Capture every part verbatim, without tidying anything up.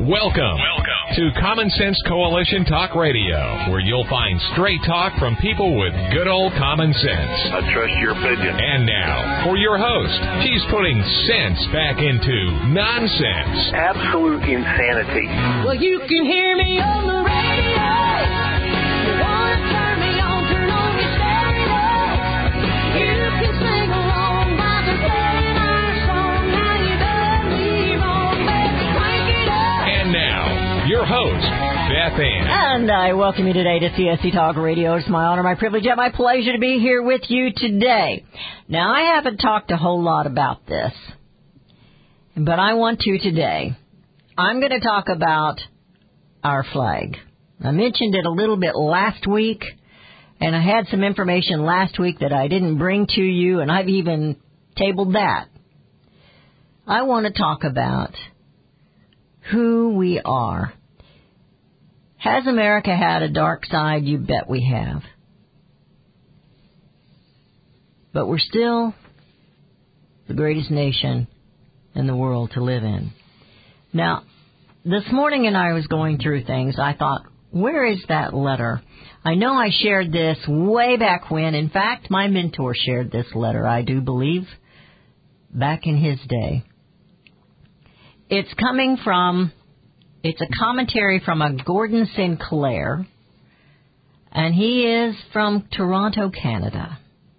Welcome, Welcome to Common Sense Coalition Talk Radio, where you'll find straight talk from people with good old common sense. I trust your opinion. And now, for your host, she's putting sense back into nonsense. Absolute insanity. Well, you can hear me on the radio. You want to turn me on, turn on your stereo. You can sing along by the playing our song. Now you done me wrong, baby, crank it up. And now, your host, Beth Ann. And I welcome you today to C S C Talk Radio. It's my honor, my privilege, and my pleasure to be here with you today. Now, I haven't talked a whole lot about this, but I want to today. I'm going to talk about our flag. I mentioned it a little bit last week, and I had some information last week that I didn't bring to you, and I've even tabled that. I want to talk about who we are. Has America had a dark side? You bet we have. But we're still the greatest nation in the world to live in. Now, this morning and I was going through things, I thought, where is that letter? I know I shared this way back when. In fact, my mentor shared this letter, I do believe, back in his day. It's coming from, it's a commentary from a Gordon Sinclair, and he is from Toronto, Canada.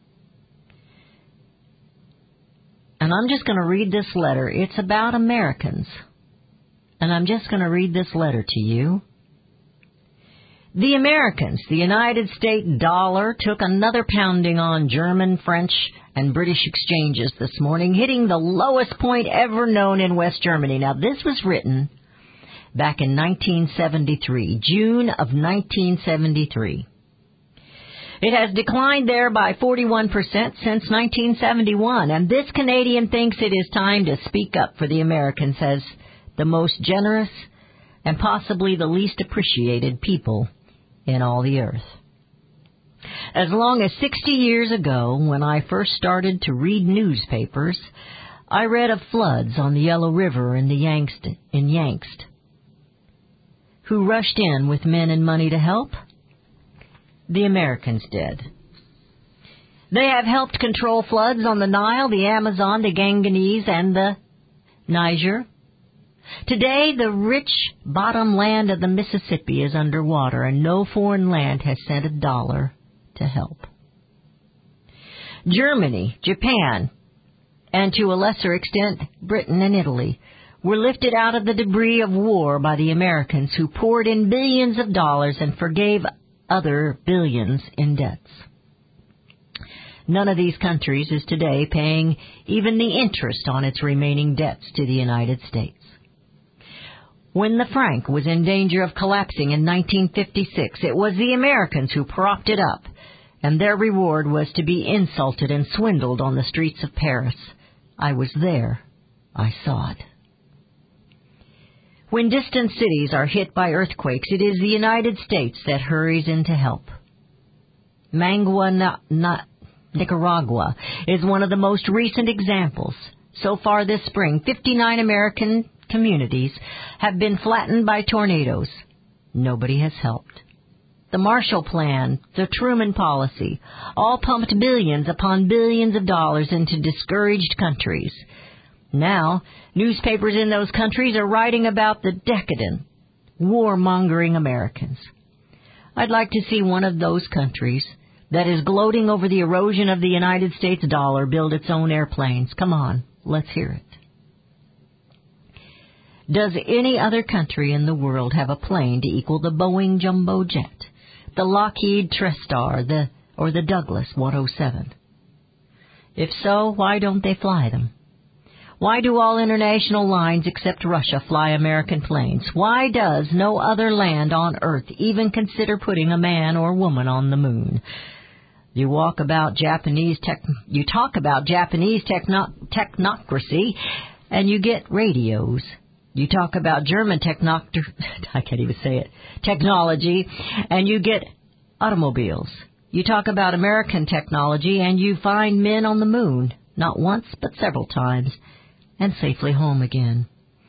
And I'm just going to read this letter. It's about Americans. And I'm just going to read this letter to you. The Americans, the United States dollar, took another pounding on German, French, and British exchanges this morning, hitting the lowest point ever known in West Germany. Now, this was written back in nineteen seventy-three, June of nineteen seventy-three. It has declined there by forty-one percent since nineteen seventy-one, and this Canadian thinks it is time to speak up for the Americans as the most generous and possibly the least appreciated people in all the earth. As long as sixty years ago, when I first started to read newspapers, I read of floods on the Yellow River in the Yankst, in Yankst. Who rushed in with men and money to help? The Americans did. They have helped control floods on the Nile, the Amazon, the Ganges, and the Niger. Today, the rich bottom land of the Mississippi is underwater, and no foreign land has sent a dollar to help. Germany, Japan, and to a lesser extent, Britain and Italy were lifted out of the debris of war by the Americans, who poured in billions of dollars and forgave other billions in debts. None of these countries is today paying even the interest on its remaining debts to the United States. When the franc was in danger of collapsing in nineteen fifty-six, it was the Americans who propped it up, and their reward was to be insulted and swindled on the streets of Paris. I was there. I saw it. When distant cities are hit by earthquakes, it is the United States that hurries in to help. Managua, na, na, Nicaragua, is one of the most recent examples. So far this spring, fifty-nine American communities have been flattened by tornadoes. Nobody has helped. The Marshall Plan, the Truman Policy, all pumped billions upon billions of dollars into discouraged countries. Now, newspapers in those countries are writing about the decadent, warmongering Americans. I'd like to see one of those countries that is gloating over the erosion of the United States dollar build its own airplanes. Come on, let's hear it. Does any other country in the world have a plane to equal the Boeing Jumbo Jet, the Lockheed TriStar, the or the Douglas one oh seven? If so, why don't they fly them? Why do all international lines except Russia fly American planes? Why does no other land on Earth even consider putting a man or woman on the moon? You walk about Japanese tech, you talk about Japanese techno, technocracy, and you get radios. You talk about German techno, I can't even say it, technology, and you get automobiles. You talk about American technology, and you find men on the moon, not once, but several times, and safely home again.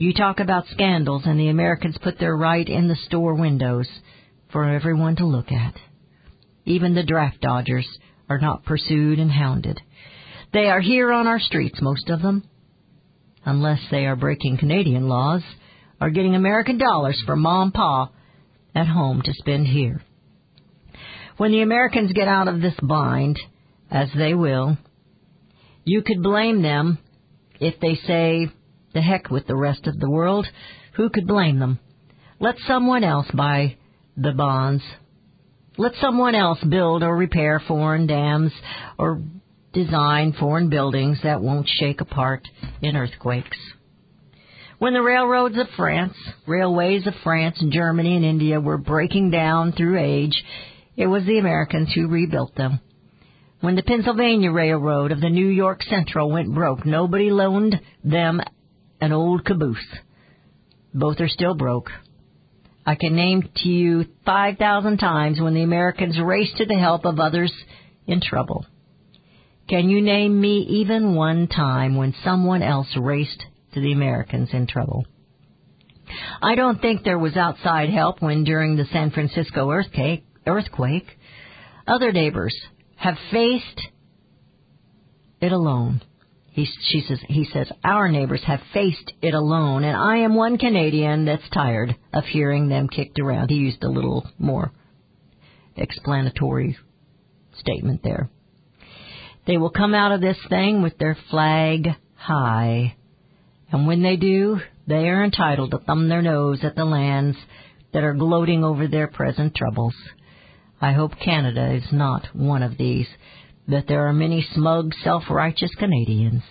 You talk about scandals, and the Americans put their right in the store windows for everyone to look at. Even the draft dodgers are not pursued and hounded. They are here on our streets, most of them, unless they are breaking Canadian laws or getting American dollars from Mom and Pa at home to spend here. When the Americans get out of this bind, as they will, you could blame them if they say, the heck with the rest of the world. Who could blame them? Let someone else buy the bonds. Let someone else build or repair foreign dams or design foreign buildings that won't shake apart in earthquakes. When the railroads of France, railways of France and Germany and India were breaking down through age, it was the Americans who rebuilt them. When the Pennsylvania Railroad of the New York Central went broke, nobody loaned them an old caboose. Both are still broke. I can name to you five thousand times when the Americans raced to the help of others in trouble. Can you name me even one time when someone else raced to the Americans in trouble? I don't think there was outside help when during the San Francisco earthquake, earthquake, other neighbors have faced it alone. He, she says, he says, our neighbors have faced it alone, and I am one Canadian that's tired of hearing them kicked around. He used a little more explanatory statement there. They will come out of this thing with their flag high, and when they do, they are entitled to thumb their nose at the lands that are gloating over their present troubles. I hope Canada is not one of these, that there are many smug, self-righteous Canadians.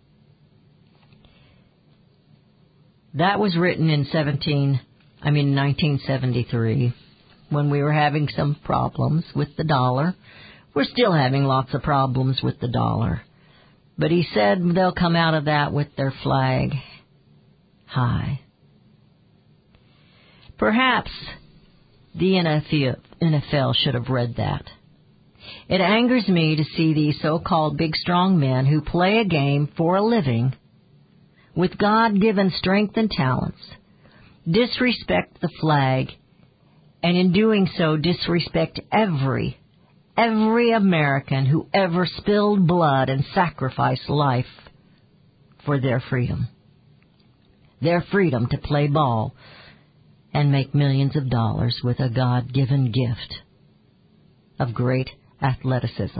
That was written in seventeen, I mean nineteen seventy-three, when we were having some problems with the dollar. We're still having lots of problems with the dollar. But he said they'll come out of that with their flag high. Perhaps the N F L should have read that. It angers me to see these so-called big, strong men who play a game for a living with God-given strength and talents disrespect the flag, and in doing so disrespect every, every American who ever spilled blood and sacrificed life for their freedom. Their freedom to play ball and make millions of dollars with a God-given gift of great athleticism.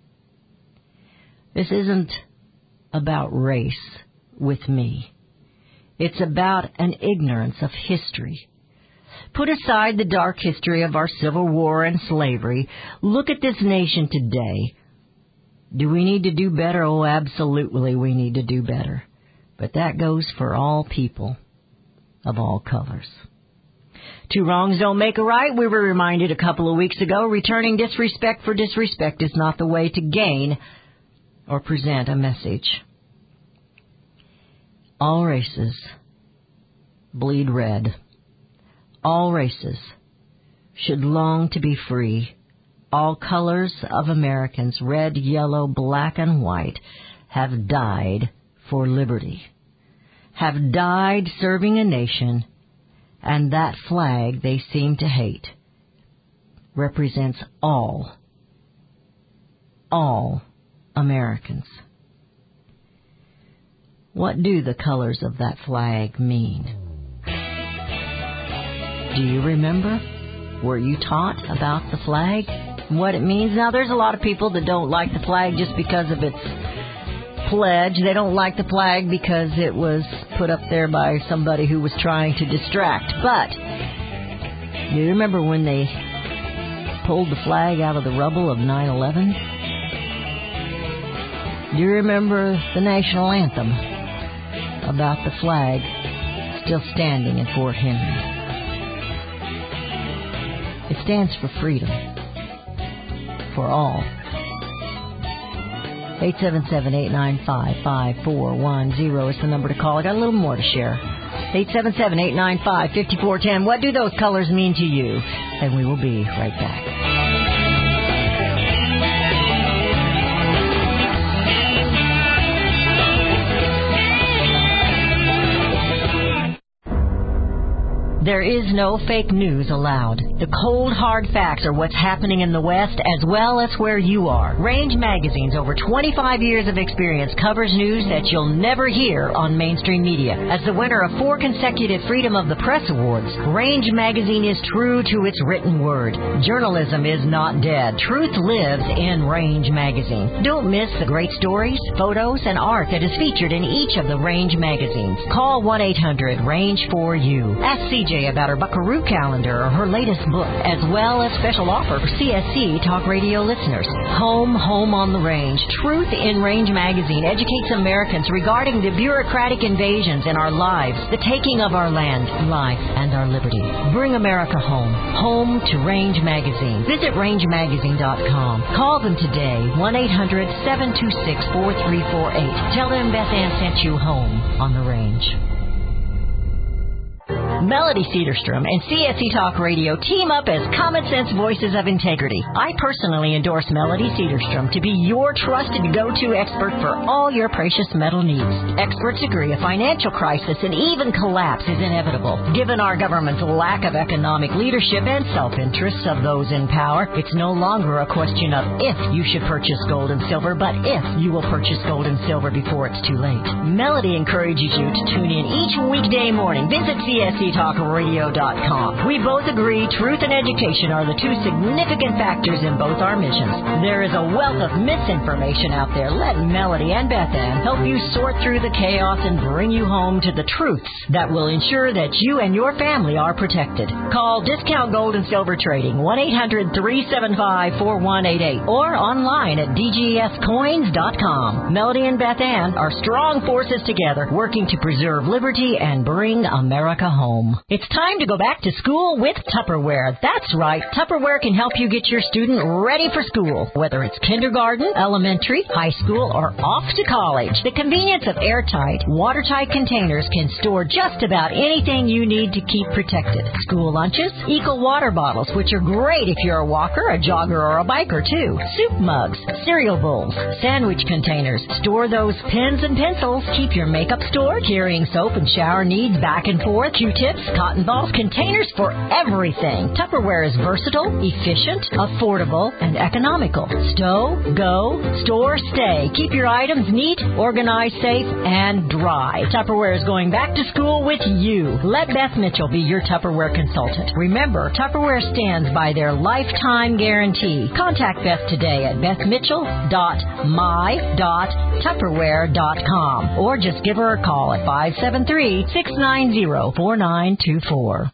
This isn't about race with me. It's about an ignorance of history. Put aside the dark history of our Civil War and slavery. Look at this nation today. Do we need to do better? Oh, absolutely we need to do better. But that goes for all people of all colors. Two wrongs don't make a right. We were reminded a couple of weeks ago, returning disrespect for disrespect is not the way to gain or present a message. All races bleed red. All races should long to be free. All colors of Americans, red, yellow, black, and white, have died for liberty, have died serving a nation. And that flag they seem to hate represents all, all Americans. What do the colors of that flag mean? Do you remember? Were you taught about the flag? What it means? Now, there's a lot of people that don't like the flag just because of its pledge. They don't like the flag because it was put up there by somebody who was trying to distract. But do you remember when they pulled the flag out of the rubble of nine eleven? Do you remember the national anthem about the flag still standing in Fort Henry? It stands for freedom for all. eight seven seven, eight nine five, five four one zero is the number to call. I got a little more to share. eight seven seven, eight nine five, five four one zero. What do those colors mean to you? And we will be right back. There is no fake news allowed. The cold, hard facts are what's happening in the West as well as where you are. Range Magazine's over twenty-five years of experience covers news that you'll never hear on mainstream media. As the winner of four consecutive Freedom of the Press Awards, Range Magazine is true to its written word. Journalism is not dead. Truth lives in Range Magazine. Don't miss the great stories, photos, and art that is featured in each of the Range magazines. Call one eight hundred range four U. Ask C J about her Buckaroo calendar or her latest book, as well as special offer for C S C Talk Radio listeners. Home, Home on the Range. Truth in Range Magazine educates Americans regarding the bureaucratic invasions in our lives, the taking of our land, life, and our liberty. Bring America home. Home to Range Magazine. Visit range magazine dot com. Call them today, one eight hundred seven two six four three four eight. Tell them Beth Ann sent you home on the range. Melody Cedarstrom and C S C Talk Radio team up as Common Sense Voices of Integrity. I personally endorse Melody Cedarstrom to be your trusted go-to expert for all your precious metal needs. Experts agree a financial crisis and even collapse is inevitable. Given our government's lack of economic leadership and self-interests of those in power, it's no longer a question of if you should purchase gold and silver, but if you will purchase gold and silver before it's too late. Melody encourages you to tune in each weekday morning. Visit C S C Talk Radio dot com. We both agree truth and education are the two significant factors in both our missions. There is a wealth of misinformation out there. Let Melody and Beth Ann help you sort through the chaos and bring you home to the truths that will ensure that you and your family are protected. Call Discount Gold and Silver Trading, one eight hundred three seven five four one eight eight, or online at D G S coins dot com. Melody and Beth Ann are strong forces together, working to preserve liberty and bring America home. It's time to go back to school with Tupperware. That's right. Tupperware can help you get your student ready for school, whether it's kindergarten, elementary, high school, or off to college. The convenience of airtight, watertight containers can store just about anything you need to keep protected. School lunches, eco water bottles, which are great if you're a walker, a jogger, or a biker too. Soup mugs, cereal bowls, sandwich containers. Store those pens and pencils. Keep your makeup stored. Carrying soap and shower needs back and forth. Q-tips, cotton balls, containers for everything. Tupperware is versatile, efficient, affordable, and economical. Stow, go, store, stay. Keep your items neat, organized, safe, and dry. Tupperware is going back to school with you. Let Beth Mitchell be your Tupperware consultant. Remember, Tupperware stands by their lifetime guarantee. Contact Beth today at beth mitchell dot my dot tupperware dot com or just give her a call at five seven three, six nine zero, four nine two four.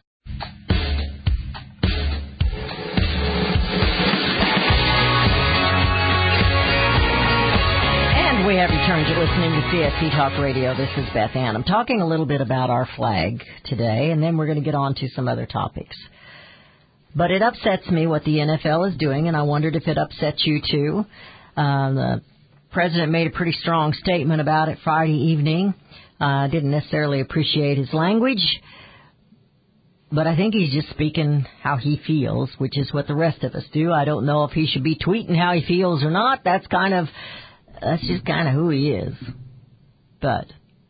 And we have returned to listening to C S C Talk Radio. This is Beth Ann. I'm talking a little bit about our flag today, and then we're going to get on to some other topics. But it upsets me what the N F L is doing, and I wondered if it upsets you too. Uh, the president made a pretty strong statement about it Friday evening. I uh, didn't necessarily appreciate his language, but I think he's just speaking how he feels, which is what the rest of us do. I don't know if he should be tweeting how he feels or not. That's kind of, that's just kind of who he is. But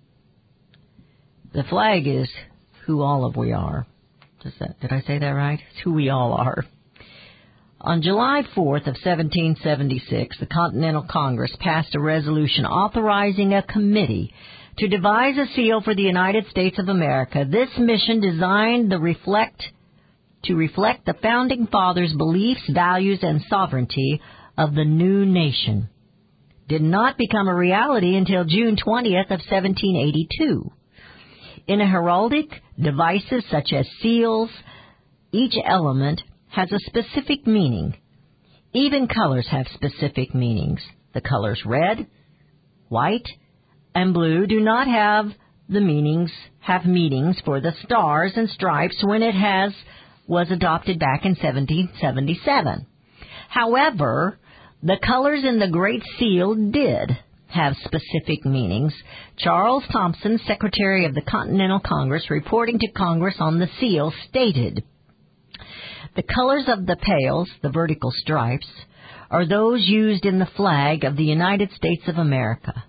the flag is who all of we are. Does that, did I say that right? It's who we all are. On July fourth of seventeen seventy-six, the Continental Congress passed a resolution authorizing a committee to devise a seal for the United States of America. This mission, designed to reflect to reflect the Founding Fathers' beliefs, values, and sovereignty of the new nation, did not become a reality until June twentieth of seventeen eighty-two. In a heraldic, devices such as seals, each element has a specific meaning. Even colors have specific meanings. The colors red, white, and blue do not have the meanings, have meanings for the stars and stripes when it has, was adopted back in seventeen seventy-seven. However, the colors in the Great Seal did have specific meanings. Charles Thompson, Secretary of the Continental Congress, reporting to Congress on the seal, stated, "The colors of the pales, the vertical stripes, are those used in the flag of the United States of America.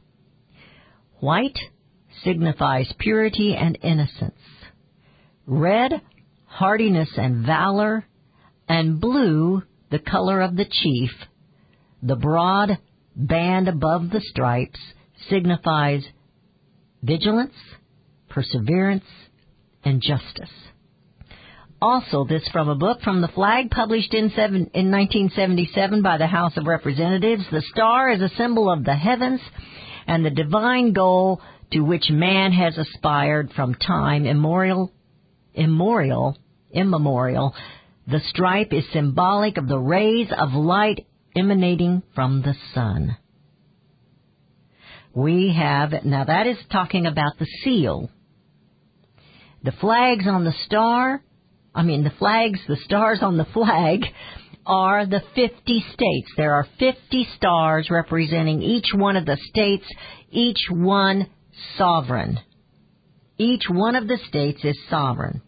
White signifies purity and innocence. Red hardiness and valor, and blue, the color of the chief. The broad band above the stripes signifies vigilance, perseverance, and justice. Also, this from a book from the flag published in, seven, in nineteen seventy-seven by the House of Representatives. The star is a symbol of the heavens and the divine goal to which man has aspired from time immemorial. Immemorial, immemorial. The stripe is symbolic of the rays of light emanating from the sun. We have, now that is talking about the seal. The flags on the star, I mean the flags, the stars on the flag are the fifty states. There are fifty stars representing each one of the states, each one sovereign. Each one of the states is sovereign.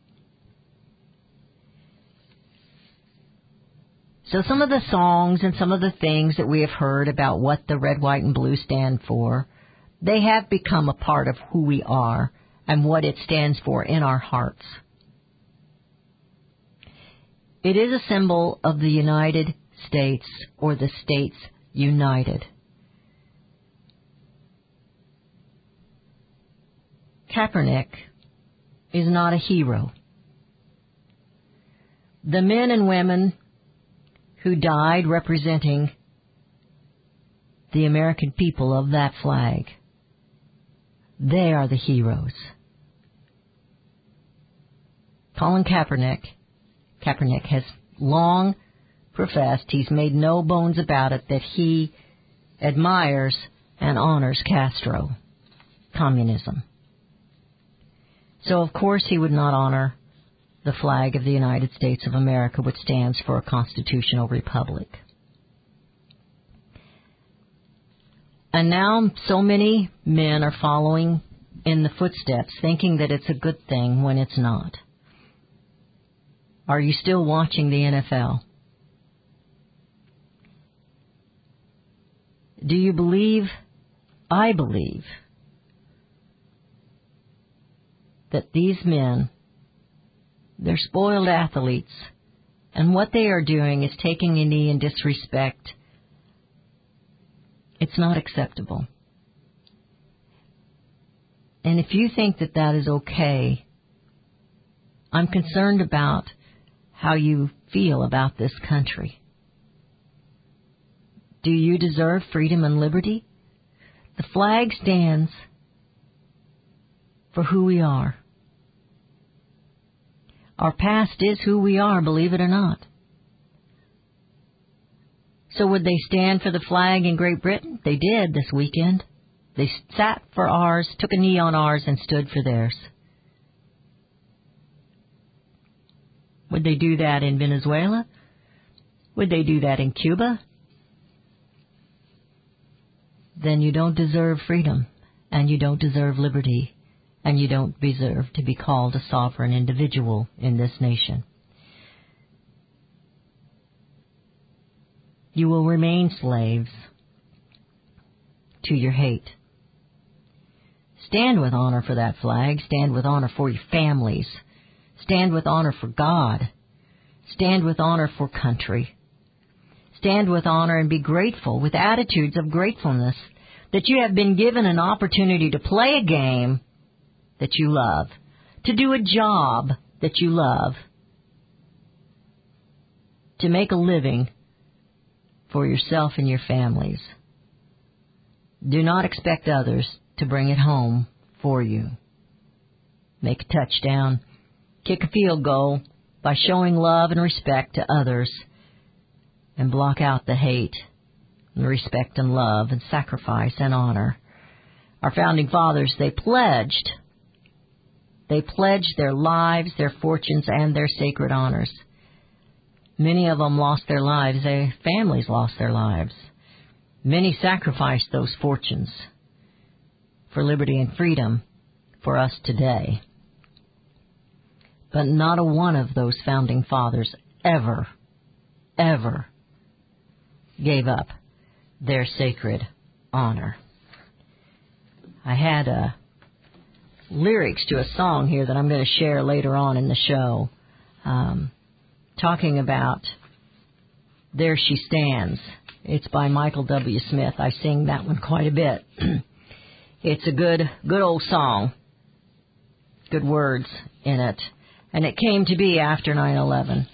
So some of the songs and some of the things that we have heard about what the red, white, and blue stand for, they have become a part of who we are and what it stands for in our hearts. It is a symbol of the United States, or the States United. Kaepernick is not a hero. The men and women who died representing the American people of that flag, they are the heroes. Colin Kaepernick, Kaepernick has long professed, he's made no bones about it, that he admires and honors Castro, communism. So, of course, he would not honor the flag of the United States of America, which stands for a constitutional republic. And now so many men are following in the footsteps, thinking that it's a good thing when it's not. Are you still watching the N F L? Do you believe, I believe, that these men, they're spoiled athletes, and what they are doing is taking a knee in disrespect. It's not acceptable. And if you think that that is okay, I'm concerned about how you feel about this country. Do you deserve freedom and liberty? The flag stands for who we are. Our past is who we are, believe it or not. So would they stand for the flag in Great Britain? They did this weekend. They sat for ours, took a knee on ours, and stood for theirs. Would they do that in Venezuela? Would they do that in Cuba? Then you don't deserve freedom, and you don't deserve liberty, and you don't deserve to be called a sovereign individual in this nation. You will remain slaves to your hate. Stand with honor for that flag. Stand with honor for your families. Stand with honor for God. Stand with honor for country. Stand with honor and be grateful, with attitudes of gratefulness, that you have been given an opportunity to play a game that you love, to do a job that you love, to make a living for yourself and your families. Do not expect others to bring it home for you. Make a touchdown, kick a field goal by showing love and respect to others, and block out the hate and respect and love and sacrifice and honor. Our founding fathers, they pledged, they pledged their lives, their fortunes, and their sacred honors. Many of them lost their lives. Their families lost their lives. Many sacrificed those fortunes for liberty and freedom for us today. But not a one of those founding fathers ever, ever gave up their sacred honor. I had uh, lyrics to a song here that I'm going to share later on in the show. um, talking about There She Stands. It's by Michael W. Smith. I sing that one quite a bit. It's a good, good old song. Good words in it. And it came to be after nine eleven.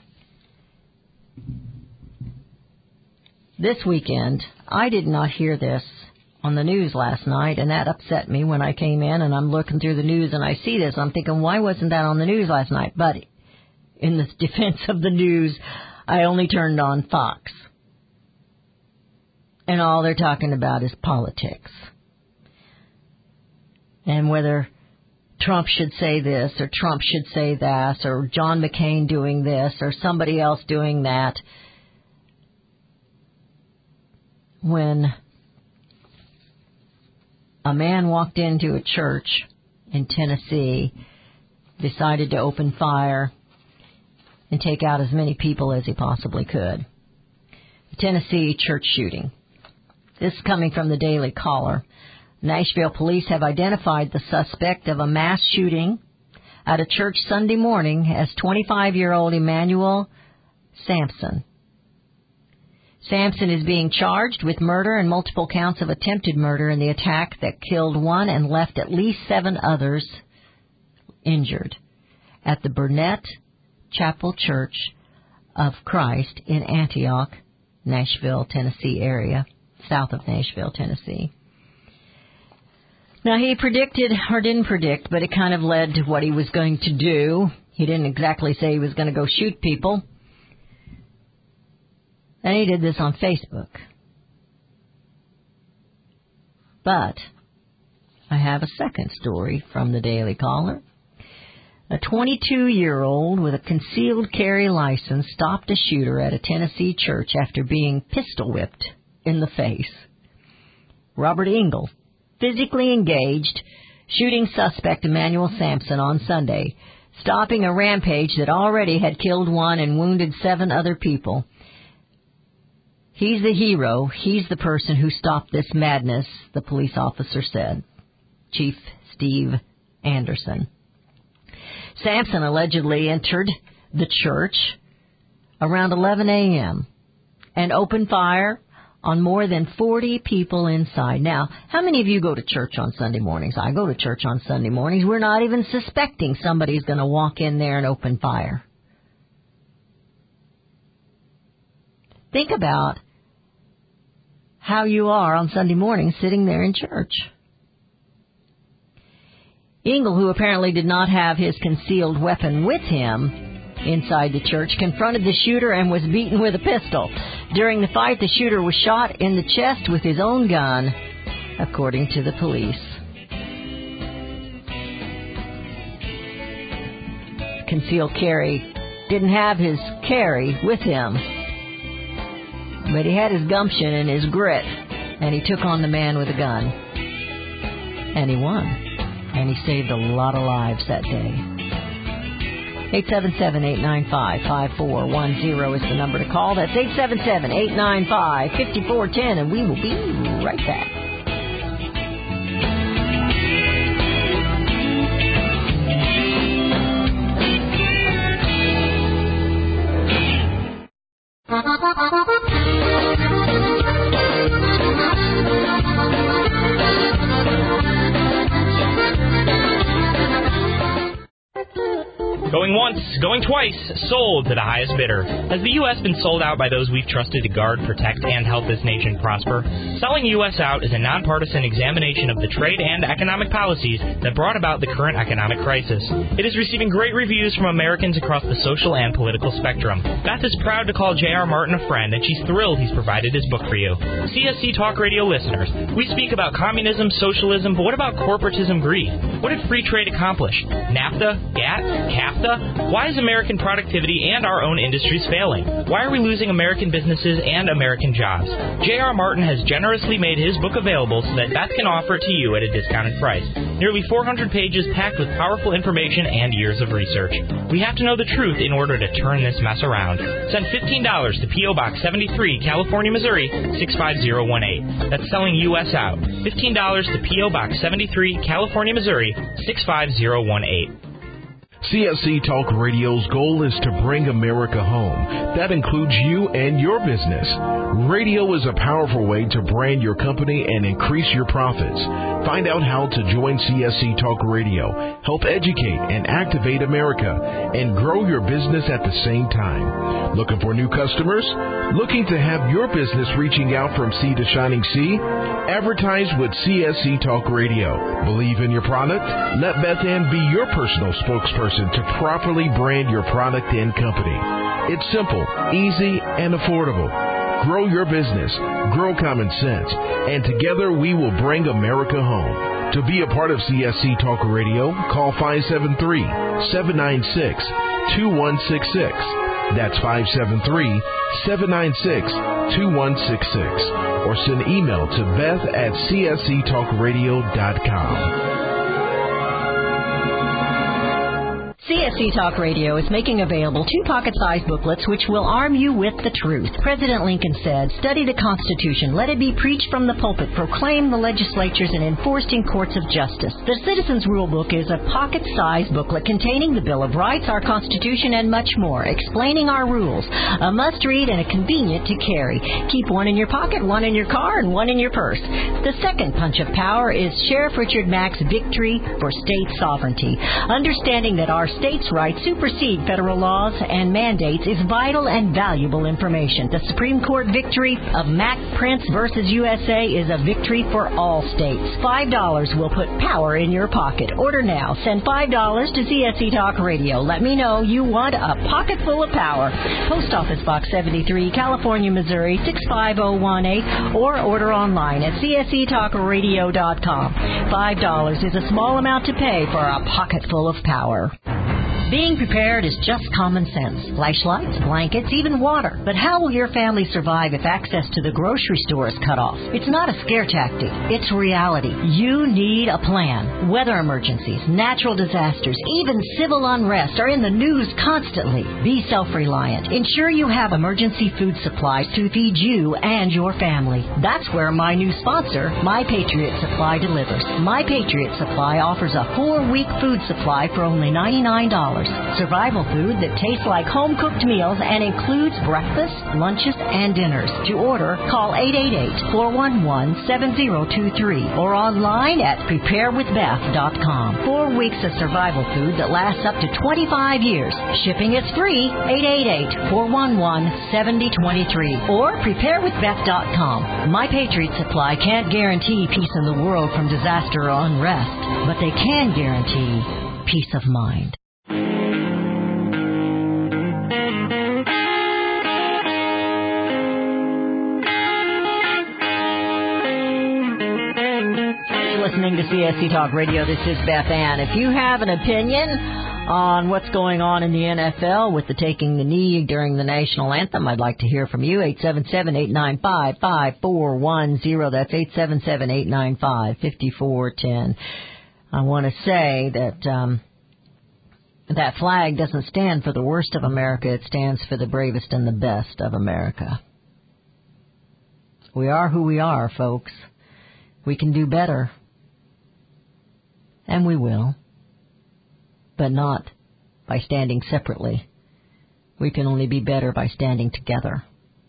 This weekend, I did not hear this on the news last night, and that upset me when I came in, and I'm looking through the news, and I see this. I'm thinking, why wasn't that on the news last night? But in the defense of the news, I only turned on Fox. And all they're talking about is politics. And whether Trump should say this, or Trump should say that, or John McCain doing this, or somebody else doing that. When a man walked into a church in Tennessee, decided to open fire and take out as many people as he possibly could. The Tennessee church shooting. This is coming from the Daily Caller. Nashville police have identified the suspect of a mass shooting at a church Sunday morning as twenty-five-year-old Emmanuel Sampson. Sampson is being charged with murder and multiple counts of attempted murder in the attack that killed one and left at least seven others injured at the Burnett Chapel Church of Christ in Antioch, Nashville, Tennessee area, south of Nashville, Tennessee. Now, he predicted, or didn't predict, but it kind of led to what he was going to do. He didn't exactly say he was going to go shoot people. And he did this on Facebook. But I have a second story from the Daily Caller. A twenty-two-year-old with a concealed carry license stopped a shooter at a Tennessee church after being pistol whipped in the face. Robert Engel physically engaged shooting suspect Emmanuel Sampson on Sunday, stopping a rampage that already had killed one and wounded seven other people. He's the hero. He's the person who stopped this madness, the police officer said. Chief Steve Anderson. Sampson allegedly entered the church around eleven a.m. and opened fire on more than forty people inside. Now, how many of you go to church on Sunday mornings? I go to church on Sunday mornings. We're not even suspecting somebody's going to walk in there and open fire. Think about how you are on Sunday morning sitting there in church. Engel, who apparently did not have his concealed weapon with him inside the church, confronted the shooter and was beaten with a pistol. During the fight, the shooter was shot in the chest with his own gun, according to the police. Concealed carry didn't have his carry with him, but he had his gumption and his grit, and he took on the man with a gun. And he won. And he saved a lot of lives that day. eight seven seven, eight nine five, five four one zero is the number to call. That's eight seven seven, eight nine five, five four one zero, and we will be right back. Going once, going twice, sold to the highest bidder. Has the U S been sold out by those we've trusted to guard, protect, and help this nation prosper? Selling U S Out is a nonpartisan examination of the trade and economic policies that brought about the current economic crisis. It is receiving great reviews from Americans across the social and political spectrum. Beth is proud to call J R. Martin a friend, and she's thrilled he's provided his book for you. C S C Talk Radio listeners, we speak about communism, socialism, but what about corporatism greed? What did free trade accomplish? NAFTA? GATT? CAFTA? Why is American productivity and our own industries failing? Why are we losing American businesses and American jobs? J R. Martin has generously made his book available so that Beth can offer it to you at a discounted price. Nearly four hundred pages packed with powerful information and years of research. We have to know the truth in order to turn this mess around. Send fifteen dollars to P O. Box seventy-three, California, Missouri, six five zero one eight. That's selling U S Out. fifteen dollars to P O. Box seventy-three, California, Missouri, six five zero one eight. C S C Talk Radio's goal is to bring America home. That includes you and your business. Radio is a powerful way to brand your company and increase your profits. Find out how to join C S C Talk Radio, help educate and activate America, and grow your business at the same time. Looking for new customers? Looking to have your business reaching out from sea to shining sea? Advertise with C S C Talk Radio. Believe in your product? Let Beth Ann be your personal spokesperson to properly brand your product and company. It's simple, easy, and affordable. Grow your business, grow common sense, and together we will bring America home. To be a part of C S C Talk Radio, call five seven three, seven nine six, two one six six. That's five seven three, seven nine six, two one six six. Or send email to beth at c s c talk radio dot com. C S C Talk Radio is making available two pocket-sized booklets which will arm you with the truth. President Lincoln said, "Study the Constitution. Let it be preached from the pulpit, proclaimed the legislatures, and enforced in courts of justice." The Citizens Rule Book is a pocket-sized booklet containing the Bill of Rights, our Constitution, and much more, explaining our rules. A must-read and a convenient to carry. Keep one in your pocket, one in your car, and one in your purse. The second punch of power is Sheriff Richard Mack's Victory for State Sovereignty. Understanding that our states' rights supersede federal laws and mandates is vital and valuable information. The Supreme Court victory of Mack Prince versus U S A is a victory for all states. Five dollars will put power in your pocket. Order now. Send five dollars to C S C Talk Radio. Let me know you want a pocket full of power. Post Office Box seventy-three, California, Missouri, six five zero one eight, or order online at c s c talk radio dot com. Five dollars is a small amount to pay for a pocket full of power. Being prepared is just common sense. Flashlights, blankets, even water. But how will your family survive if access to the grocery store is cut off? It's not a scare tactic. It's reality. You need a plan. Weather emergencies, natural disasters, even civil unrest are in the news constantly. Be self-reliant. Ensure you have emergency food supplies to feed you and your family. That's where my new sponsor, My Patriot Supply, delivers. My Patriot Supply offers a four-week food supply for only ninety-nine dollars. Survival food that tastes like home-cooked meals and includes breakfast, lunches, and dinners. To order, call eight eight eight, four one one, seven zero two three or online at prepare with beth dot com. Four weeks of survival food that lasts up to twenty-five years. Shipping is free. eight eight eight, four one one, seven zero two three or prepare with beth dot com. My Patriot Supply can't guarantee peace in the world from disaster or unrest, but they can guarantee peace of mind. Listening to C S C Talk Radio, this is Beth Ann. If you have an opinion on what's going on in the N F L with the taking the knee during the national anthem, I'd like to hear from you. eight seven seven, eight nine five, five four one zero. That's eight seven seven, eight nine five, five four one zero. I want to say that um, that flag doesn't stand for the worst of America. It stands for the bravest and the best of America. We are who we are, folks. We can do better. And we will. But not by standing separately. We can only be better by standing together.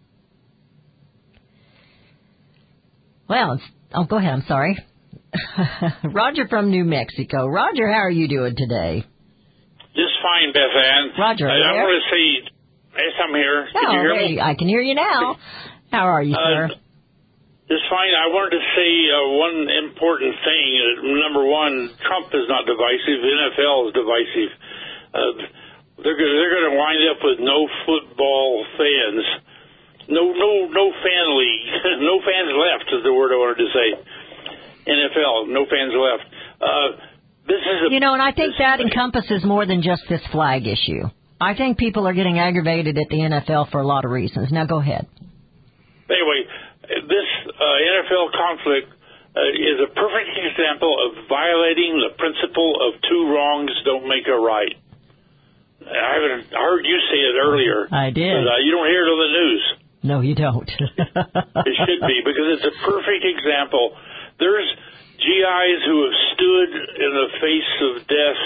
Well, it's, oh, go ahead. I'm sorry. Roger from New Mexico. Roger, how are you doing today? Just fine, Beth Ann. Roger, I, I want to say, yes, I'm here. Can oh, you hear hey, me? I can hear you now. How are you, sir? Uh, Just fine. I wanted to say uh, one important thing. Uh, number one, Trump is not divisive. N F L is divisive. Uh, they're gonna, they're going to wind up with no football fans. No, no, no fan league. No fans left is the word I wanted to say. N F L, no fans left. Uh, this is a, you know, and I think that encompasses more than just this flag issue. I think people are getting aggravated at the N F L for a lot of reasons. Now, go ahead. Anyway, this uh, N F L conflict uh, is a perfect example of violating the principle of two wrongs don't make a right. I haven't heard you say it earlier. I did. But, uh, you don't hear it on the news. No, you don't. It should be, because it's a perfect example. There's G Is who have stood in the face of death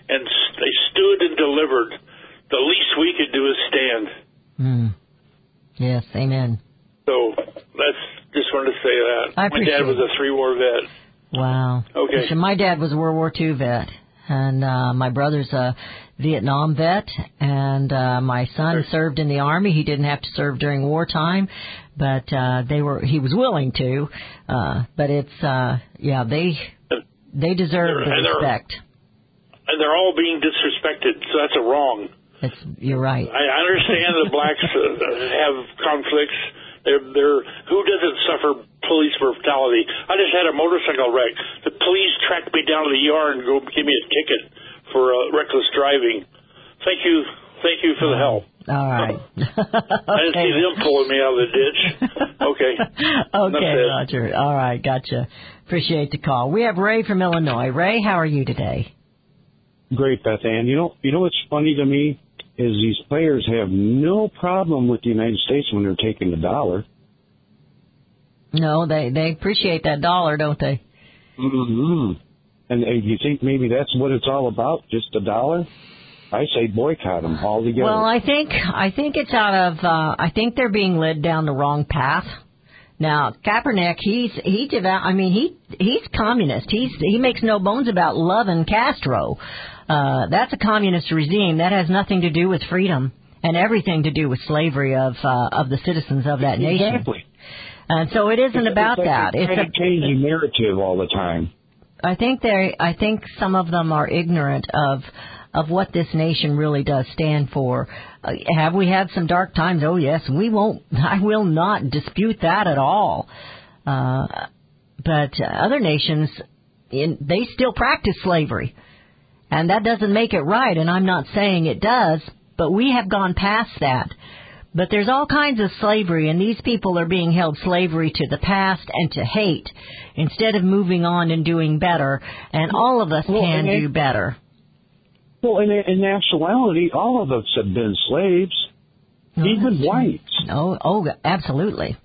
and they stood and delivered. The least we could do is stand. Mm. Yes, amen. So that's just wanted to say that. I My dad was a three-war vet. Wow. Okay. So my dad was a World War Two vet, and uh, my brother's a Vietnam vet, and uh, my son Sure. served in the Army. He didn't have to serve during wartime, but uh, they were he was willing to. Uh, but it's uh, yeah, they they deserve the And they're- respect. And they're all being disrespected, so that's a wrong. It's, you're right. I understand the blacks uh, have conflicts. They're, they're, who doesn't suffer police brutality? I just had a motorcycle wreck. The police tracked me down to the yard and go give me a ticket for uh, reckless driving. Thank you. Thank you for the help. All right. I didn't see them pulling me out of the ditch. Okay. Okay, Roger. All right, gotcha. Appreciate the call. We have Ray from Illinois. Ray, how are you today? Great, Beth Ann. You know, you know what's funny to me is these players have no problem with the United States when they're taking the dollar. No, they they appreciate that dollar, don't they? Mm-hmm. And uh, you think maybe that's what it's all about, just the dollar? I say boycott them altogether. Well, I think I think it's out of uh, I think they're being led down the wrong path. Now, Kaepernick, he's he devout. I mean, he he's communist. He's he makes no bones about loving Castro. Uh, that's a communist regime. That has nothing to do with freedom and everything to do with slavery of uh, of the citizens of that nation. Exactly. And so it isn't it's, about it's like that. They're It's trying a to change the narrative all the time. I think they I think some of them are ignorant of of what this nation really does stand for. Uh, have we had some dark times? Oh yes, we won't. I will not dispute that at all. Uh, but uh, other nations, in, they still practice slavery, and that doesn't make it right. And I'm not saying it does, but we have gone past that. But there's all kinds of slavery, and these people are being held slavery to the past and to hate, instead of moving on and doing better. And all of us well, can it, do better. Well, in, in actuality, all of us have been slaves, No, even whites. Oh, oh, absolutely.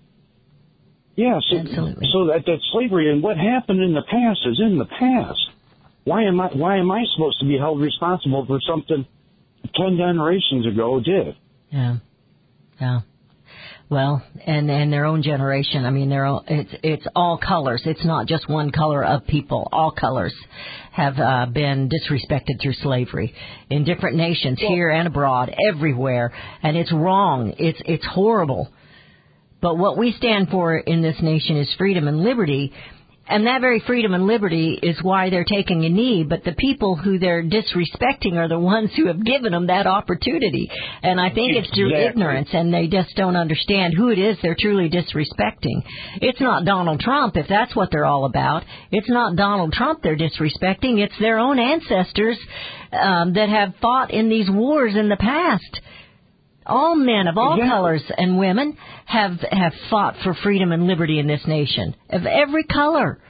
Yeah, so, Absolutely. so that, that slavery and what happened in the past is in the past. Why am I why am I supposed to be held responsible for something ten generations ago did? Yeah, yeah. Well, and and their own generation. I mean, they're all, it's it's all colors. It's not just one color of people. All colors have uh, been disrespected through slavery in different nations, well, here and abroad, everywhere, and it's wrong. It's it's horrible. But what we stand for in this nation is freedom and liberty. And that very freedom and liberty is why they're taking a knee. But the people who they're disrespecting are the ones who have given them that opportunity. And I think it's through Exactly. ignorance, and they just don't understand who it is they're truly disrespecting. It's not Donald Trump, if that's what they're all about. It's not Donald Trump they're disrespecting. It's their own ancestors um, that have fought in these wars in the past. All men of all Exactly. colors and women have have fought for freedom and liberty in this nation, of every color.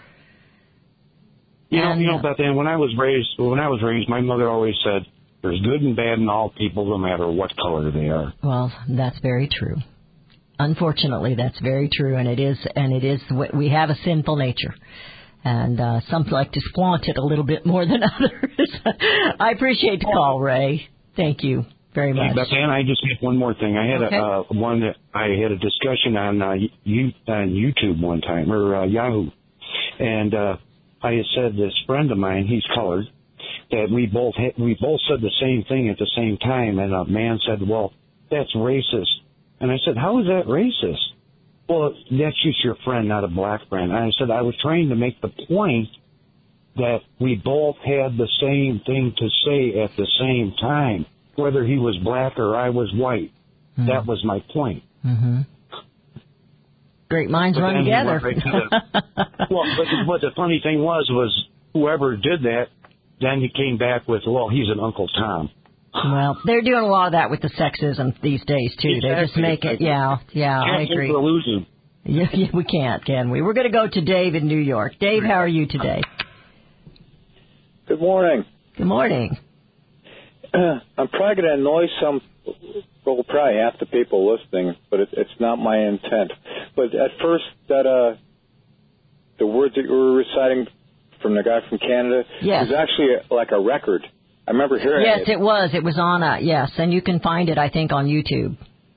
You know, And, you know, uh, Beth Ann, when I was raised, when I was raised, my mother always said, "There's good and bad in all people, no matter what color they are." Well, that's very true. Unfortunately, that's very true, and it is, and it is. We have a sinful nature, and uh, some like to flaunt it a little bit more than others. I appreciate the call, Ray. Thank you very much. Hey, Beth Ann, I just had one more thing. I had Okay. a uh, one that I had a discussion on uh, you on YouTube one time or uh, Yahoo, and uh, I had said this friend of mine, he's colored, that we both ha- we both said the same thing at the same time, and a man said, "Well, that's racist," and I said, "How is that racist?" "Well, that's just your friend, not a black friend." And I said, "I was trying to make the point that we both had the same thing to say at the same time, whether he was black or I was white." Mm-hmm. That was my point. Mm-hmm. Great minds But run then he together. went right to the- well, but, but the funny thing was, was whoever did that, then he came back with, "Well, he's an Uncle Tom." Well, they're doing a lot of that with the sexism these days too. Exactly. They just make it. Yeah, yeah, I Can't agree. we're losing. Yeah, yeah, we can't, can we? We're going to go to Dave in New York. Dave, how are you today? Good morning. Good morning. I'm probably going to annoy some, well, probably half the people listening, but it, it's not my intent. But at first, that uh, the words that you were reciting from the guy from Canada Yes. was actually a, like a record. I remember hearing yes, it. Yes, it was. It was on a, yes, and you can find it, I think, on YouTube.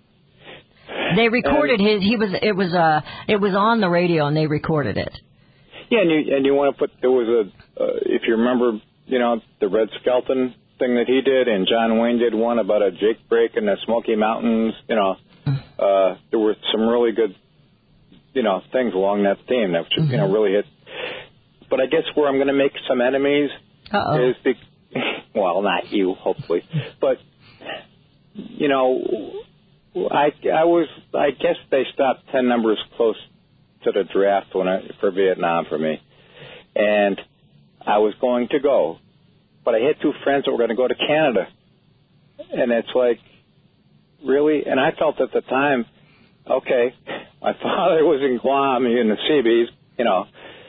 They recorded and, his, he was, it was, uh, it was on the radio and they recorded it. Yeah, and you, and you want to put, there was a, uh, if you remember, you know, the Red Skelton thing that he did, and John Wayne did one about a Jake break in the Smoky Mountains, you know, uh, there were some really good, you know, things along that theme that, you know, really hit. But I guess where I'm going to make some enemies Uh-oh. is, the, well, not you, hopefully, but, you know, I, I was, I guess they stopped ten numbers close to the draft when I, for Vietnam for me. And I was going to go, but I had two friends that were going to go to Canada. And it's like, really? And I felt at the time, okay, my father was in Guam in the Seabees, you know,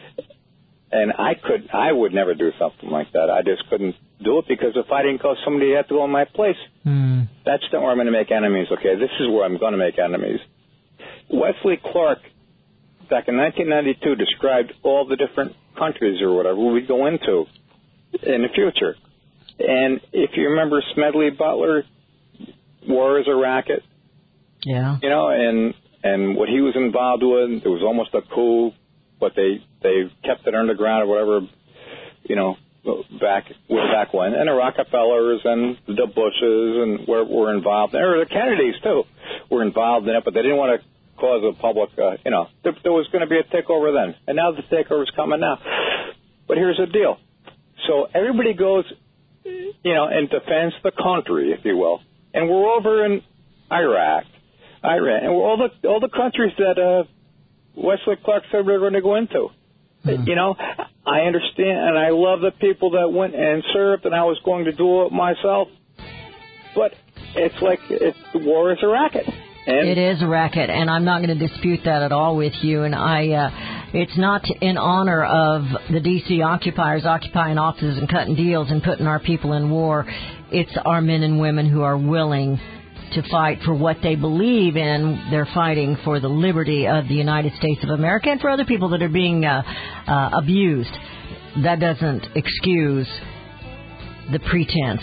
and I could, I would never do something like that. I just couldn't do it because if I didn't go, somebody had to go in my place. Mm. That's not where I'm going to make enemies, okay? This is where I'm going to make enemies. Wesley Clark, back in nineteen ninety-two, described all the different countries or whatever we'd go into in the future. And if you remember Smedley Butler, War is a Racket. Yeah. You know, and and what he was involved with, there was almost a coup, but they, they kept it underground or whatever, you know, back way back when. And the Rockefellers and the Bushes and were, were involved. There were the Kennedys, too, were involved in it, but they didn't want to cause a public, uh, you know, there, there was going to be a takeover then. And now the takeover's coming now. But here's the deal. So everybody goes, you know, and defends the country, if you will. And we're over in Iraq, Iran, and we're all the all the countries that uh, Wesley Clark said we were going to go into. Mm-hmm. You know, I understand, and I love the people that went and served, and I was going to do it myself. But it's like it's, the war is a racket. And it is a racket, and I'm not going to dispute that at all with you. And I, uh, it's not in honor of the D C occupiers occupying offices and cutting deals and putting our people in war. It's our men and women who are willing to fight for what they believe in. They're fighting for the liberty of the United States of America and for other people that are being uh, uh, abused. That doesn't excuse the pretense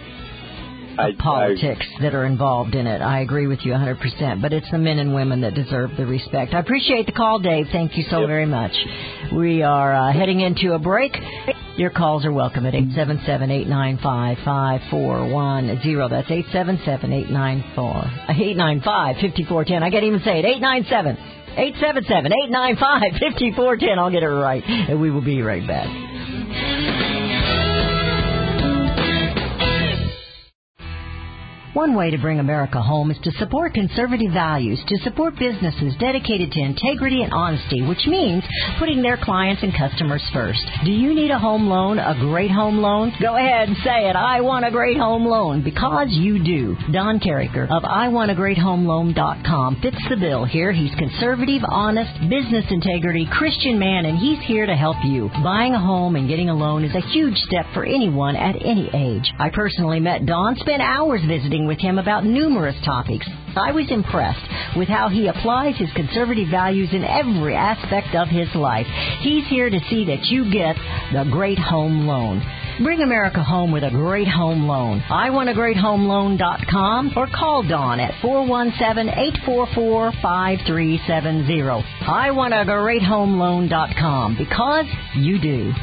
I, politics I, that are involved in it. I agree with you one hundred percent. But it's the men and women that deserve the respect. I appreciate the call, Dave. Thank you so yep. very much. We are uh, heading into a break. Your calls are welcome at eight seven seven, eight nine five, five four one zero. That's eight seven seven, eight nine four, eight nine five, five four one zero. I can't even say it. eight nine seven, eight seven seven, eight nine five, five four one zero. I'll get it right. And we will be right back. One way to bring America home is to support conservative values, to support businesses dedicated to integrity and honesty, which means putting their clients and customers first. Do you need a home loan, a great home loan? Go ahead and say it. I want a great home loan, because you do. Don Carricker of I want a great home loan dot com fits the bill here. He's conservative, honest, business integrity, Christian man, and he's here to help you. Buying a home and getting a loan is a huge step for anyone at any age. I personally met Don, spent hours visiting with him about numerous topics. I was impressed with how he applies his conservative values in every aspect of his life. He's here to see that you get the great home loan. Bring America home with a great home loan. I want a great home loan dot com or call Dawn at four one seven, eight four four, five three seven zero. I want a great home loan dot com, because you do.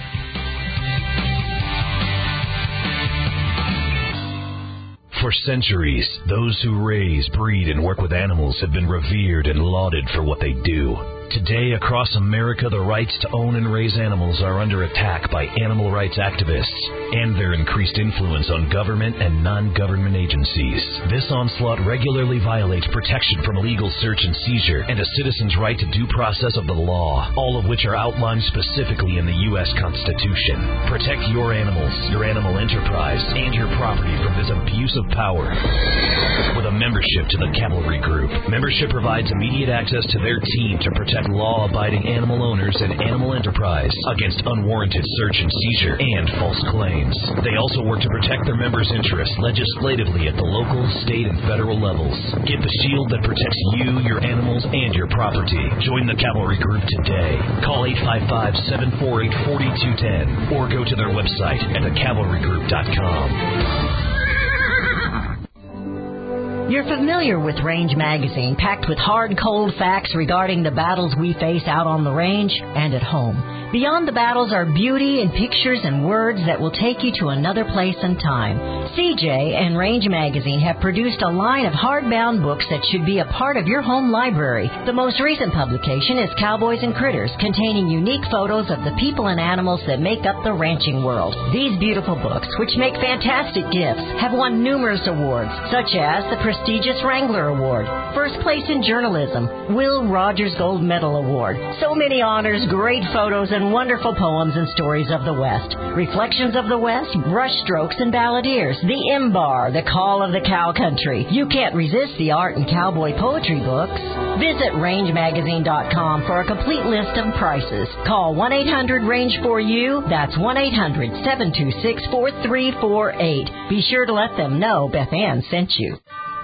For centuries, those who raise, breed, and work with animals have been revered and lauded for what they do. Today, across America, the rights to own and raise animals are under attack by animal rights activists and their increased influence on government and non-government agencies. This onslaught regularly violates protection from illegal search and seizure and a citizen's right to due process of the law, all of which are outlined specifically in the U S Constitution. Protect your animals, your animal enterprise, and your property from this abuse of power. With a membership to the Cavalry Group, membership provides immediate access to their team to protect protect law-abiding animal owners and animal enterprise against unwarranted search and seizure and false claims. They also work to protect their members' interests legislatively at the local, state, and federal levels. Get the shield that protects you, your animals, and your property. Join the Cavalry Group today. Call eight five five, seven four eight, four two one zero or go to their website at the cavalry group dot com. You're familiar with Range Magazine, packed with hard, cold facts regarding the battles we face out on the range and at home. Beyond the battles are beauty and pictures and words that will take you to another place and time. C J and Range Magazine have produced a line of hardbound books that should be a part of your home library. The most recent publication is Cowboys and Critters, containing unique photos of the people and animals that make up the ranching world. These beautiful books, which make fantastic gifts, have won numerous awards, such as the prestigious Wrangler Award, First Place in Journalism, Will Rogers Gold Medal Award. So many honors, great photos, and wonderful poems and stories of the West. Reflections of the West, Brushstrokes and Balladeers, The M-Bar, The Call of the Cow Country. You can't resist the art and cowboy poetry books. Visit range magazine dot com for a complete list of prices. Call one eight hundred range four U. That's one eight hundred, seven two six, four three four eight. Be sure to let them know Beth Ann sent you.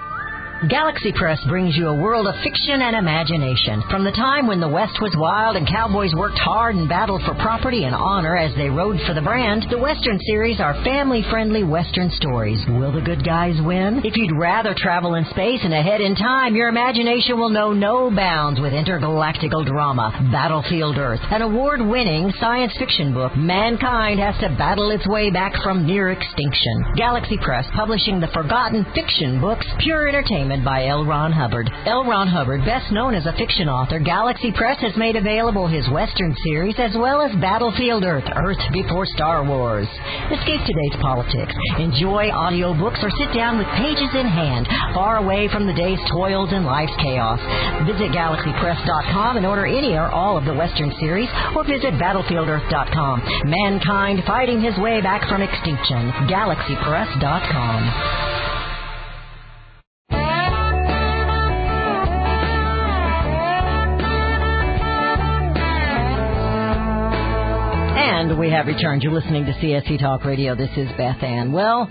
Galaxy Press brings you a world of fiction and imagination. From the time when the West was wild and cowboys worked hard and battled for property and honor as they rode for the brand, the Western series are family-friendly Western stories. Will the good guys win? If you'd rather travel in space and ahead in time, your imagination will know no bounds with intergalactical drama, Battlefield Earth, an award-winning science fiction book. Mankind has to battle its way back from near extinction. Galaxy Press, publishing the forgotten fiction books, pure entertainment by L. Ron Hubbard. L. Ron Hubbard, best known as a fiction author, Galaxy Press has made available his Western series as well as Battlefield Earth, Earth Before Star Wars. Escape today's politics. Enjoy audiobooks or sit down with pages in hand, far away from the day's toils and life's chaos. Visit galaxy press dot com and order any or all of the Western series, or visit battlefield earth dot com. Mankind fighting his way back from extinction. galaxy press dot com. And we have returned. You're listening to C S C Talk Radio. This is Beth Ann. Well,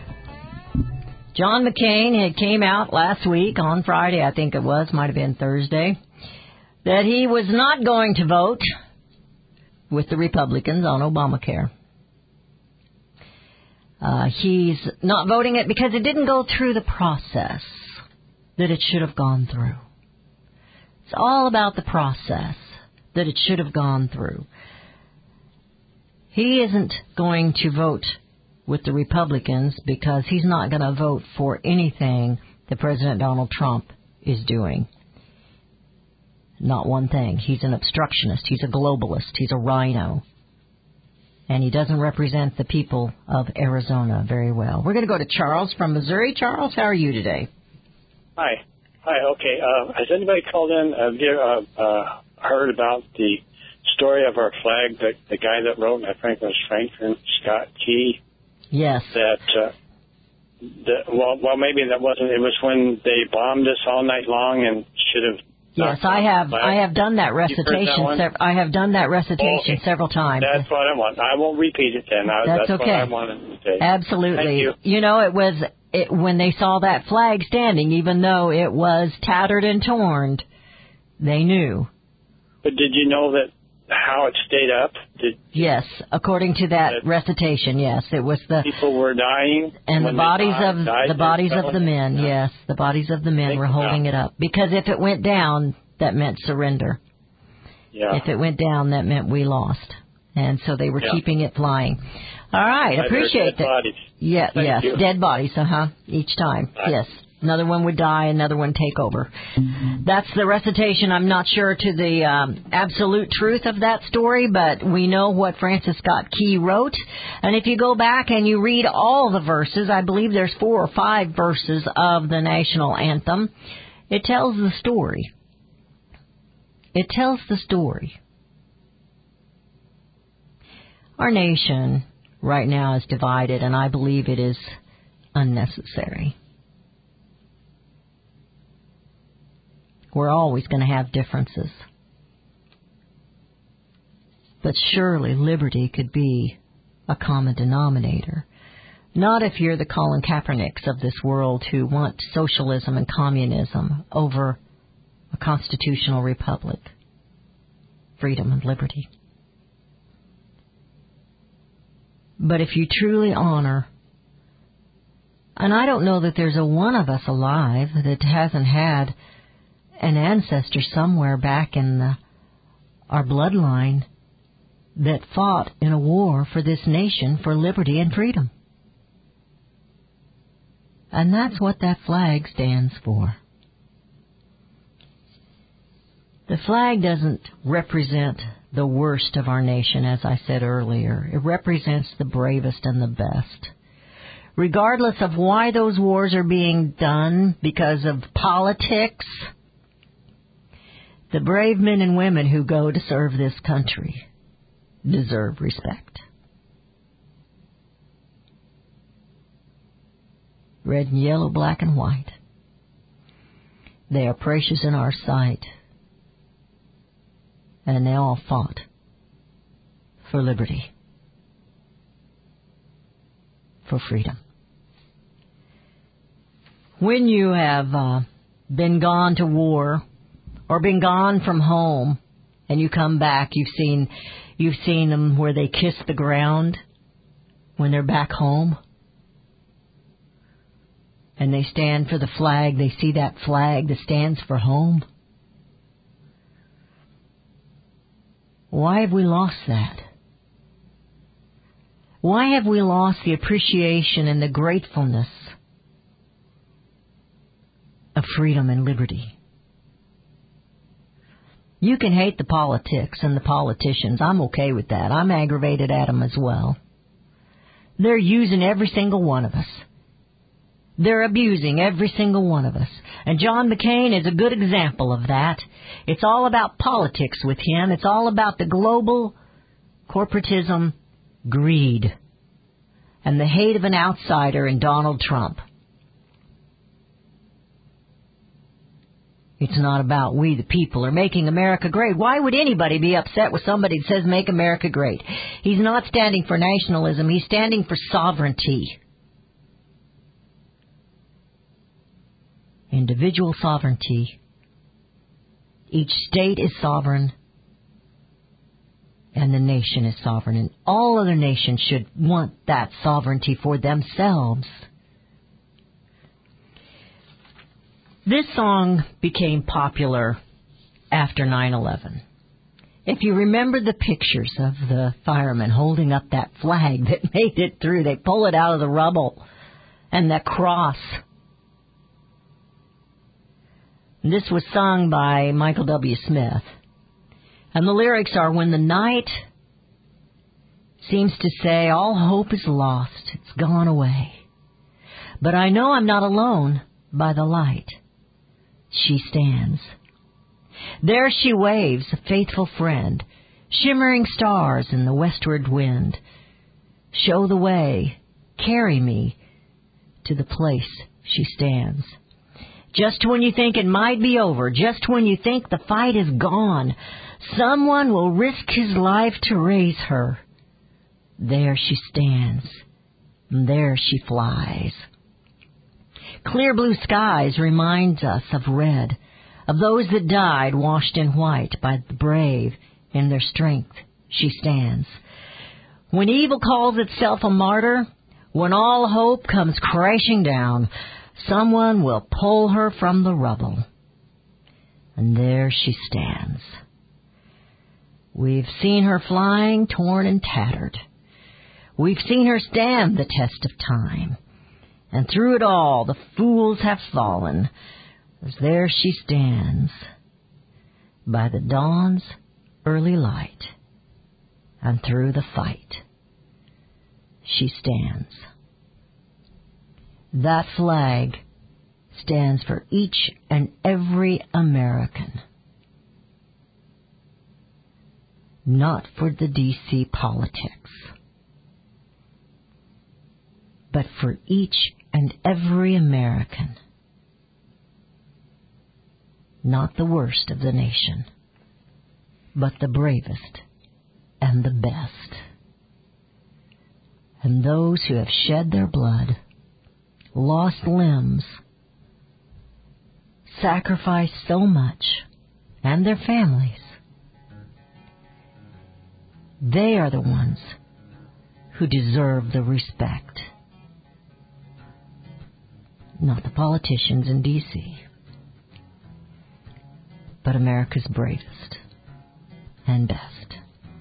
John McCain had came out last week on Friday, I think it was, might have been Thursday, that he was not going to vote with the Republicans on Obamacare. Uh, he's not voting it because it didn't go through the process that it should have gone through. It's all about the process that it should have gone through. He isn't going to vote with the Republicans because he's not going to vote for anything that President Donald Trump is doing. Not one thing. He's an obstructionist. He's a globalist. He's a rhino. And he doesn't represent the people of Arizona very well. We're going to go to Charles from Missouri. Charles, how are you today? Hi. Hi, okay. Uh, has anybody called in, uh, uh, uh, heard about the story of our flag, the, the guy that wrote, I think it was Franklin Scott Key? Yes. That, uh, the, well, well, maybe that wasn't, it was when they bombed us all night long and should have. Yes, I have. I have done that recitation. That sev- I have done that recitation okay. several times. That's what I want. I won't repeat it then. I, that's, that's okay. what I wanted to say. Absolutely. Thank you. You know, it was it, when they saw that flag standing, even though it was tattered and torn, they knew. But did you know that how it stayed up? Did, yes, according to that, that recitation. Yes, it was the people were dying, and the bodies died, of died the bodies of the men. Yeah. Yes, the bodies of the men Think were holding it up because if it went down, that meant surrender. Yeah. If it went down, that meant we lost, and so they were yeah. keeping it flying. All right, right, appreciate that. Bodies. Yeah, Thank yes, you. dead bodies. Uh huh. Each time, Bye. Yes. Another one would die, another one take over. That's the recitation. I'm not sure to the um, absolute truth of that story, but we know what Francis Scott Key wrote. And if you go back and you read all the verses, I believe there's four or five verses of the national anthem, it tells the story. It tells the story. Our nation right now is divided, and I believe it is unnecessary. We're always going to have differences. But surely liberty could be a common denominator. Not if you're the Colin Kaepernicks of this world who want socialism and communism over a constitutional republic, freedom and liberty. But if you truly honor, and I don't know that there's a one of us alive that hasn't had an ancestor somewhere back in the, our bloodline that fought in a war for this nation for liberty and freedom. And that's what that flag stands for. The flag doesn't represent the worst of our nation, as I said earlier. It represents the bravest and the best. Regardless of why those wars are being done, because of politics, the brave men and women who go to serve this country deserve respect. Red and yellow, black and white. They are precious in our sight. And they all fought for liberty, for freedom. When you have uh, been gone to war or been gone from home and you come back, you've seen you've seen them where they kiss the ground when they're back home. And they stand for the flag. They see that flag that stands for home. Why have we lost that? Why have we lost the appreciation and the gratefulness of freedom and liberty? You can hate the politics and the politicians. I'm okay with that. I'm aggravated at them as well. They're using every single one of us. They're abusing every single one of us. And John McCain is a good example of that. It's all about politics with him. It's all about the global corporatism, greed, and the hate of an outsider in Donald Trump. It's not about we the people are making America great. Why would anybody be upset with somebody that says make America great? He's not standing for nationalism. He's standing for sovereignty. Individual sovereignty. Each state is sovereign, and the nation is sovereign. And all other nations should want that sovereignty for themselves. This song became popular after nine eleven. If you remember the pictures of the firemen holding up that flag that made it through, they pull it out of the rubble, and that cross. This was sung by Michael W. Smith. And the lyrics are, when the night seems to say all hope is lost, it's gone away. But I know I'm not alone by the light. She stands. There she waves, a faithful friend, shimmering stars in the westward wind. Show the way, carry me to the place she stands. Just when you think it might be over, just when you think the fight is gone, someone will risk his life to raise her. There she stands, and there she flies. Clear blue skies reminds us of red, of those that died washed in white by the brave. In their strength she stands. When evil calls itself a martyr, when all hope comes crashing down, someone will pull her from the rubble. And there she stands. We've seen her flying, torn and tattered. We've seen her stand the test of time. And through it all, the fools have fallen, as there she stands, by the dawn's early light, and through the fight, she stands. That flag stands for each and every American, not for the D C politics, but for each and every American, not the worst of the nation, but the bravest and the best. And those who have shed their blood, lost limbs, sacrificed so much, and their families, they are the ones who deserve the respect, not the politicians in D C, but America's bravest and best.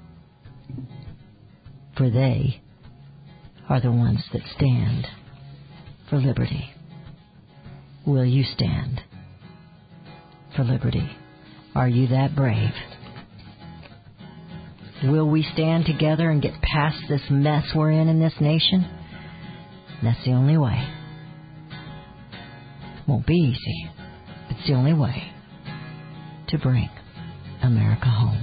For they are the ones that stand for liberty. Will you stand for liberty? Are you that brave? Will we stand together and get past this mess we're in in this nation? That's the only way. Won't be easy. It's the only way to bring America home.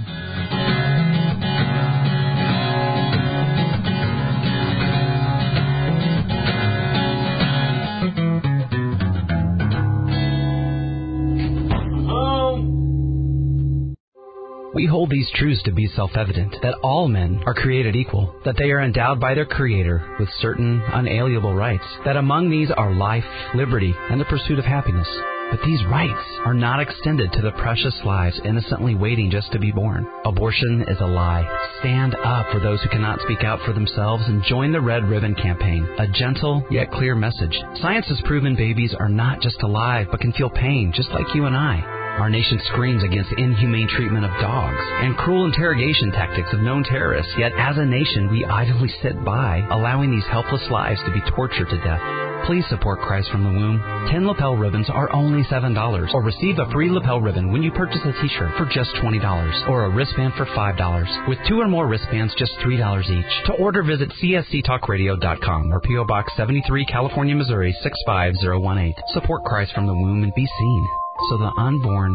We hold these truths to be self-evident, that all men are created equal, that they are endowed by their Creator with certain unalienable rights, that among these are life, liberty, and the pursuit of happiness. But these rights are not extended to the precious lives innocently waiting just to be born. Abortion is a lie. Stand up for those who cannot speak out for themselves and join the Red Ribbon Campaign, a gentle yet clear message. Science has proven babies are not just alive, but can feel pain just like you and I. Our nation screams against inhumane treatment of dogs and cruel interrogation tactics of known terrorists, yet as a nation we idly sit by, allowing these helpless lives to be tortured to death. Please support Christ from the Womb. Ten lapel ribbons are only seven dollars, or receive a free lapel ribbon when you purchase a t-shirt for just twenty dollars, or a wristband for five dollars. With two or more wristbands, just three dollars each. To order, visit C S C talk radio dot com or P O Box seventy-three, California, Missouri, six five zero one eight. Support Christ from the Womb and be seen, so the unborn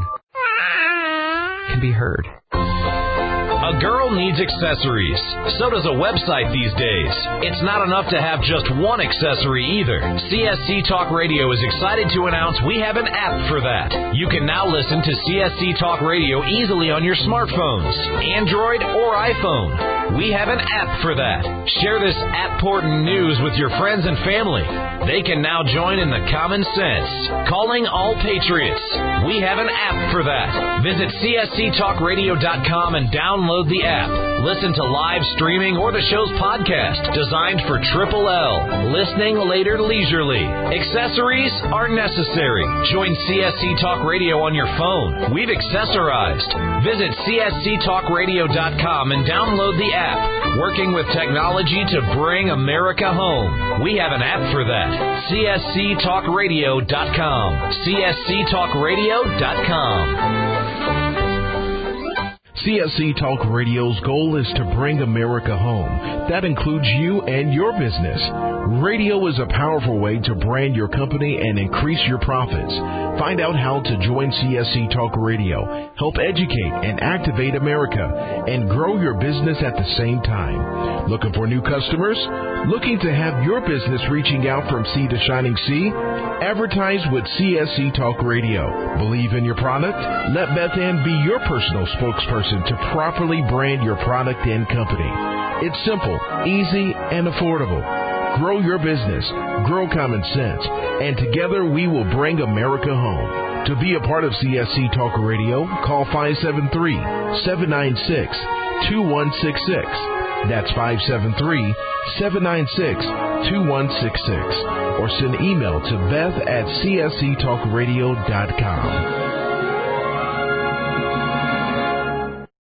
can be heard. A girl needs accessories. So does a website these days. It's not enough to have just one accessory either. C S C Talk Radio is excited to announce we have an app for that. You can now listen to C S C Talk Radio easily on your smartphones, Android or iPhone. We have an app for that. Share this app-portant news with your friends and family. They can now join in the common sense. Calling all patriots. We have an app for that. Visit C S C talk radio dot com and download the app. Listen to live streaming or the show's podcast, designed for Triple L. Listening later leisurely. Accessories are necessary. Join C S C Talk Radio on your phone. We've accessorized. Visit C S C talk radio dot com and download the app. Working with technology to bring America home. We have an app for that. C S C talk radio dot com. C S C talk radio dot com. C S C Talk Radio's goal is to bring America home. That includes you and your business. Radio is a powerful way to brand your company and increase your profits. Find out how to join C S C Talk Radio, help educate and activate America, and grow your business at the same time. Looking for new customers? Looking to have your business reaching out from sea to shining sea? Advertise with C S C Talk Radio. Believe in your product? Let Beth Ann be your personal spokesperson to properly brand your product and company. It's simple, easy, and affordable. Grow your business, grow common sense, and together we will bring America home. To be a part of C S C Talk Radio, call five seven three, seven nine six, two one six six. That's five seven three, seven nine six, two one six six. Or send email to Beth at C S C talk radio dot com.